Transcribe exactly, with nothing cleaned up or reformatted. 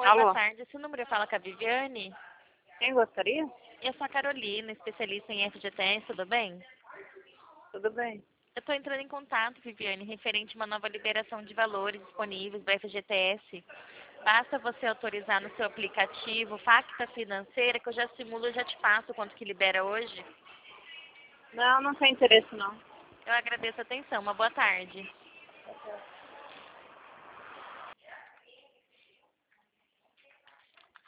Oi, boa Alô, tarde. Esse número fala com a Viviane? quem gostaria? Eu sou a Carolina, especialista em F G T S, tudo bem? Tudo bem. Eu estou entrando em contato, Viviane, referente a uma nova liberação de valores disponíveis do F G T S. Basta você autorizar no seu aplicativo Facta Financeira, que eu já simulo e já te passo quanto que libera hoje. Não, não tem interesse não. Eu agradeço a atenção. Uma boa tarde.